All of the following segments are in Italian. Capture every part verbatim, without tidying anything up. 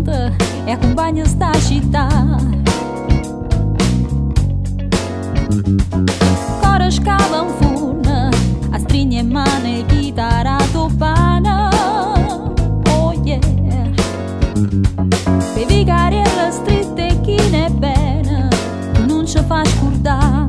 porta e accompagna sta città. Cora scava un furna, a strigne in mano e chitarra topana. Oh yeah. Per vicariella stritte chi ne è bene, non ci fa scordare.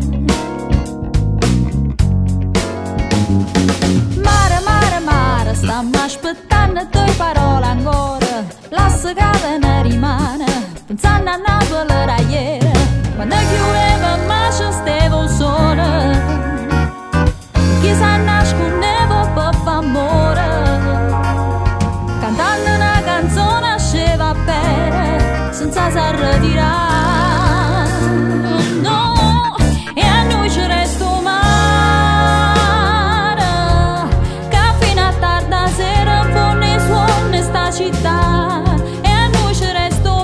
Mare, mare, mare, stiamo aspettando tue parole ancora. La segata ne rimane, pensando a Napoli da ieri, quando chiudeva ma ci stavo sola. Chi sa nascondeva per fa amore, cantando una canzone sceva bene, senza si ritirare. No, e a noi ci resto mare, che fino a tarda sera pone suona sta città. E a noi ci resto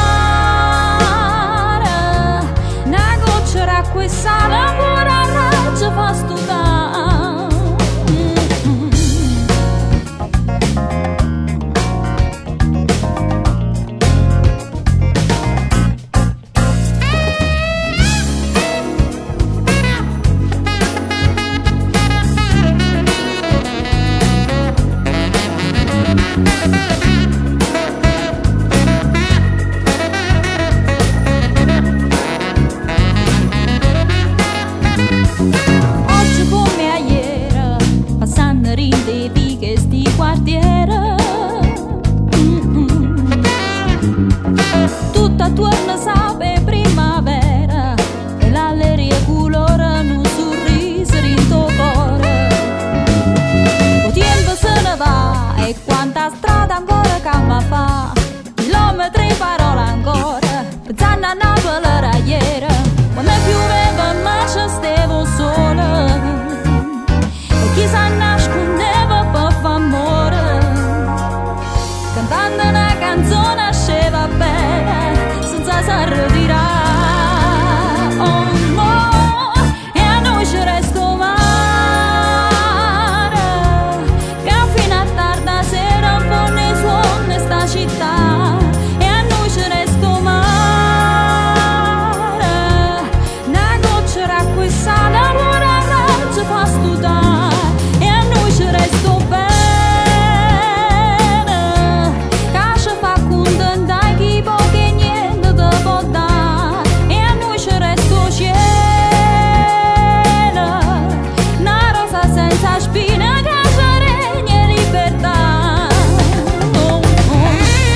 mare, una goccia d'acqua e sale ancora raggia fa studare. Oggi come a ieri, passando rinde vighe sti quartiere. Mm-mm. Tutto attorno sape primavera e l'alleria colora un sorriso in tuo cuore. Il tempo se ne va e quanta strada ancora camma fa, chilometri parole ancora, pensando a Napoli da ieri, quando pioveva ma ci stavo sola. E chi sa nascondeva per fa amore, cantando una canzone sceva bene, senza si ritirare. Oh no, e a noi ci resto mare, che fino a tarda sera pone suona sta città. E a noi ci resto mare, una goccia d'acqua e sale ora raggia fa studare. E a noi ci resto bene, che ci fa contentare chi poco e niente te può dare. E a noi ci resto cielo, una rosa senza spina che ci regna libertà. Oh, oh.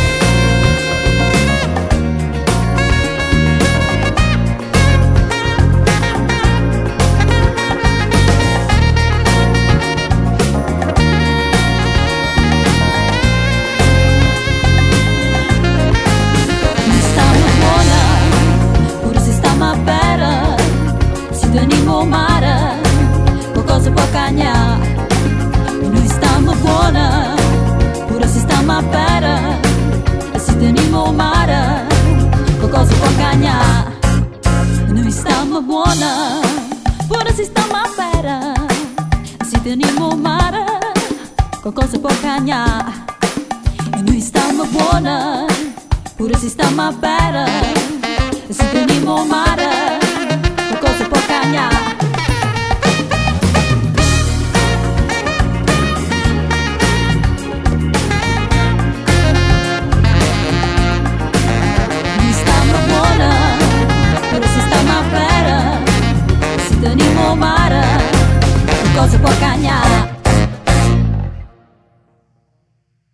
Noi stiamo buona, pure se stiamo a bere, si teniamo mare, qualcosa può cagnare. Noi stiamo buona, pure se stiamo a bere, si teniamo mare, qualcosa può cagnare. Noi stiamo buona, pure se stiamo a bere, si teniamo mare, qualcosa può cagnare. E noi stiamo buona, pure se stiamo a bere, si teniamo mare, qualcosa può cagnare.